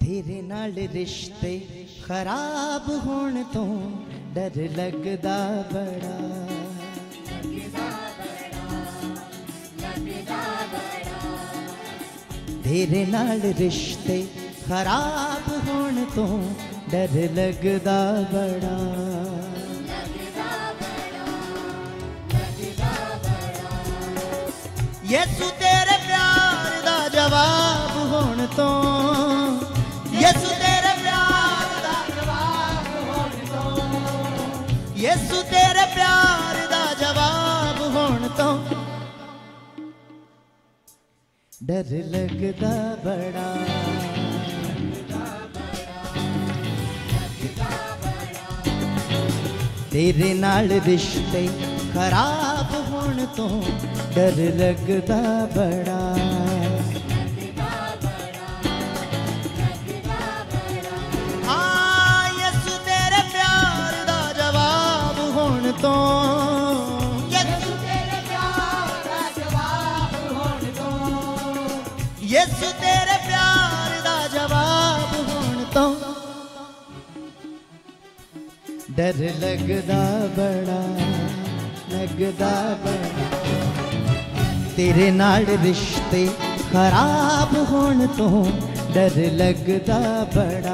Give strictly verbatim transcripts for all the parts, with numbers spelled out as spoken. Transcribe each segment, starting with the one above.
तेरे नाल रिश्ते खराब होने तो डर लगदा बड़ा। तेरे नाल रिश्ते खराब होने तो डर लगदा बड़ा। यसु तेरे प्यार दा जवाब होने तो, यसु तेरे प्यार दा जवाब होने तो, यसु तेरे प्यार दा जवाब होने तो डर लगदा बड़ा। तेरे नाल रिश्ते खराब होने तो डर लगदा बड़ा। हाँ यसु तेरे प्यार दा जवाब होने तो, यसु तेरे प्यार दा जवाब होने तो, यसु तेरे प्यार दा जवाब होने तो डर लगदा बड़ा, लगदा बड़ा। तेरे नाल रिश्ते खराब होने तो डर लगदा बड़ा।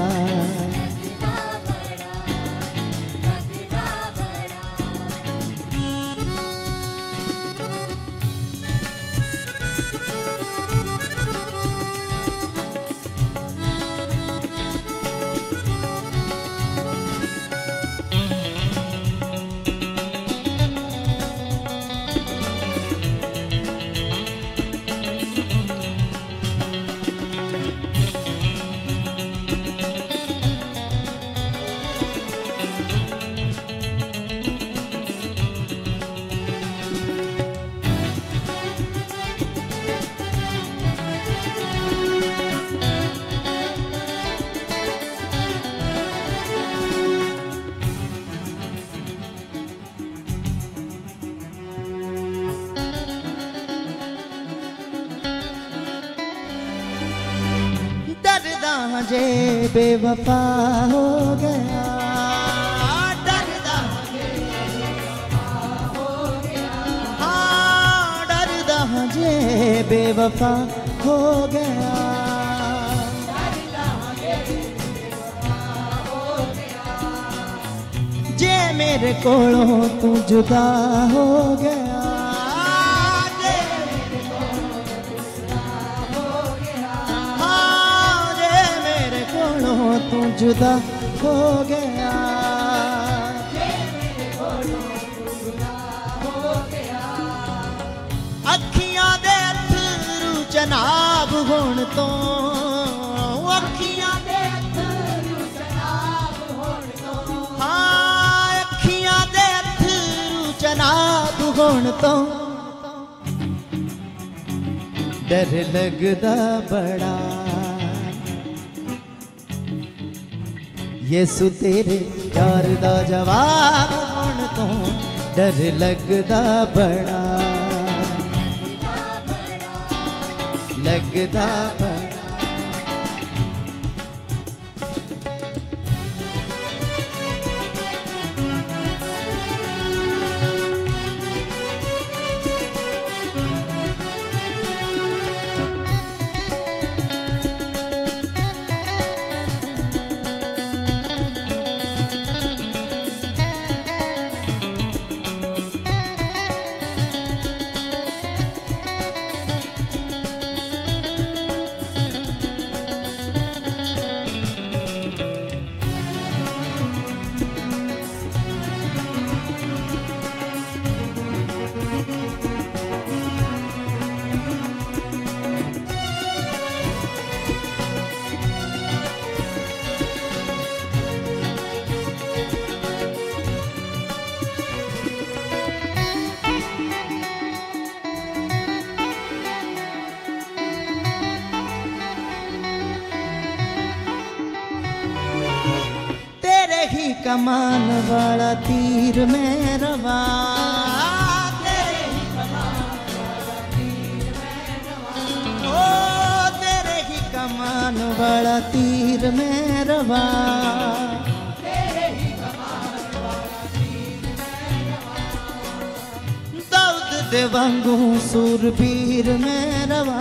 जे बेवफा हो गया, डरदा जे बेवफा हो गया। हाँ डरदा जे बेवफा हो गया, डरदा जे बेवफा हो गया। जे मेरे कोलों तू जुदा हो गया, तू जुदा हो गया। अखियां दे अथरू जनाब होण तो, अखियां दे अथरू जनाब होण तो, हाँ अखियां दे अथरू जनाब होण तो डर लगदा बड़ा। यसु तेरे प्यार दा जवाब होने तो डर लगदा बड़ा, लगदा बड़ा। ही कमान वाला तीर में रवा, तेरे ही कमान वाला तीर में रवा, ओ तेरे ही कमान वाला तीर में रवा, तेरे ही कमान वाला तीर में रवा। दाऊद दे वांगू सूरबीर में रवा,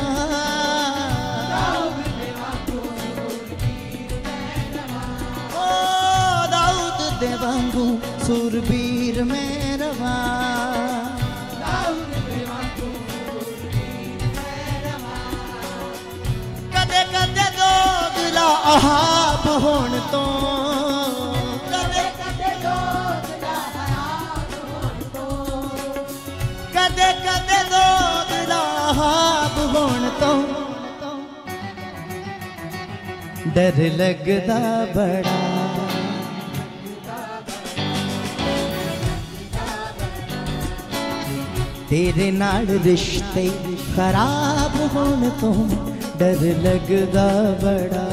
दाऊद दे वांगू सूरबीर में रवा। ओ दाऊद दे वांगू सूरबीर में रवा, दाऊद दे वांगू सूरबीर में रवा। कदे कदे दोगला आहाब होण तो, कदे कदे दोगला आहाब होण तो, कदे कदे दोगला आहाब होण तो डर लगदा बड़ा, तेरे नाल रिश्ते खराब होण तो डर लगदा बड़ा।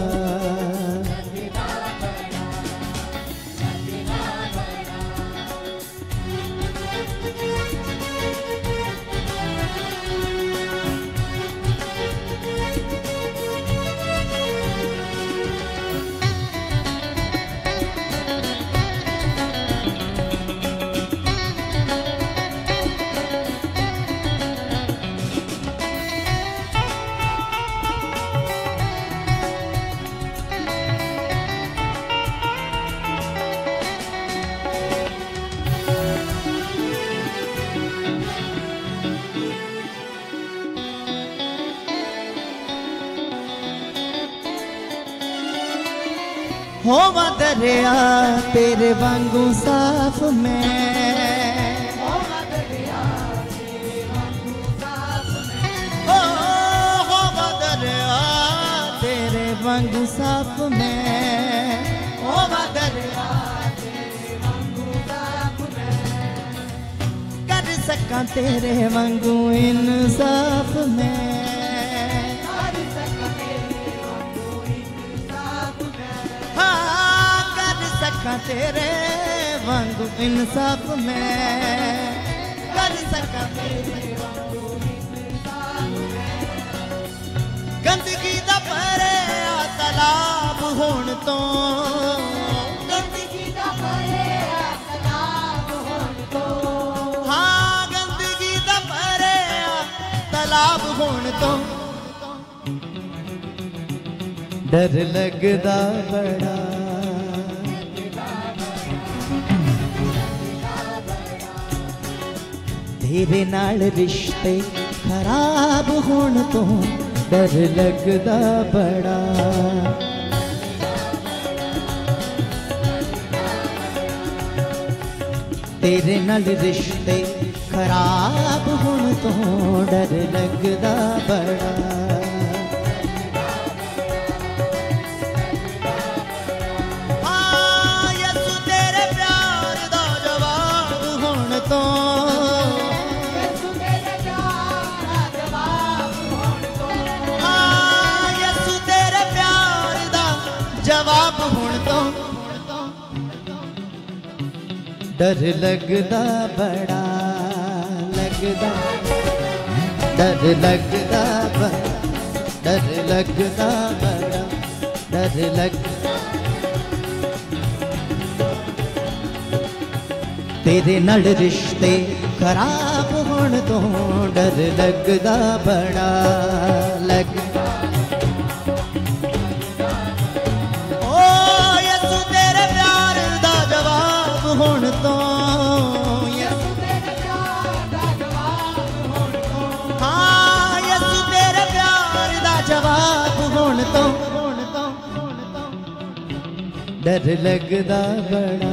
होवा दरिया तेरे वांगू साफ मैं, होवा दरिया तेरे वांगू साफ मैं। ओ होवा दरिया तेरे वांगू साफ मैं, होवा दरिया तेरे वांगू साफ मैं। कर सका तेरे वांगू इंसाफ मैं, कर सका तेरे वांगू इंसाफ मैं। हाँ कर सका तेरे वांगू इंसाफ मैं, कर सका तेरे वांगू इंसाफ मैं। गंदगी दा परे आ तालाब होण तो, गंदगी दा परे आ तालाब होण तो, हाँ गंदगी दा परे आ तालाब होण तो डर लगदा बड़ा, तेरे नाल रिश्ते खराब होण तो डर लगदा बड़ा। तेरे नाल रिश्ते खराब होण तो डर लगदा बड़ा। हाँ यसू तेरे प्यार दा जवाब होण तो, यसू तेरे प्यार दा जवाब होण तो, हाँ यसू तेरे प्यार दा जवाब होण तो डर लगदा बड़ा, लगदा डर लगदा बड़ा, डर लगदा बड़ा, डर लग तेरे नाल रिश्ते खराब होण तो डर लगदा बड़ा, लग ओ यसू तेरे प्यार दा जवाब होण तो, यसू तेरे प्यार दा जवाब होण तो, हाँ यसू तेरे प्यार दा जवाब होण तो डर लगदा बड़ा।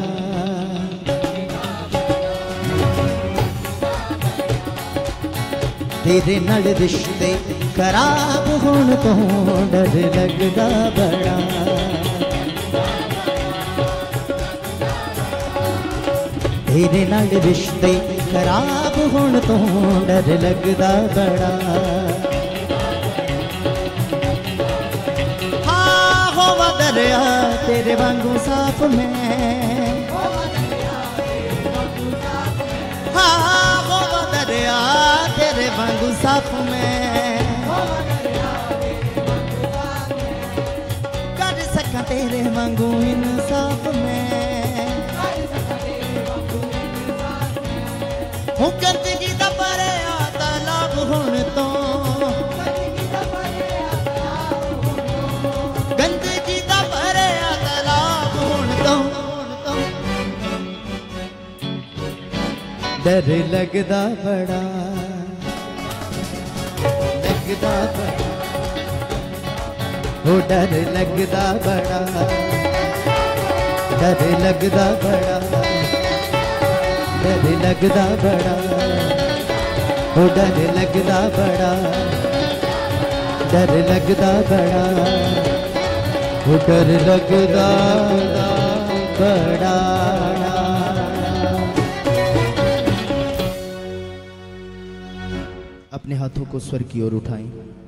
तेरे नाल रिश्ते खराब होण तो डर लगदा बड़ा। तेरे नाल रिश्ते खराब होण तो डर लगदा बड़ा। हाँ होवा दरिया तेरे वांगू साफ मैं, हाँ होवा दरिया तेरे वांगू साफ मैं, मांगू इंसाफ में हूँ गंदगी दा परे आता लाभ होने तो गंदगी दा परे आता लाभ होने तो डर लगदा बड़ा लगदा बड़ा हो डर लगदा बड़ा डर लगदा बड़ा डर लगदा बड़ा हो डर लगदा बड़ा डर लगदा बड़ा हो डर लगदा बड़ा। अपने हाथों को स्वर की ओर उठाएं।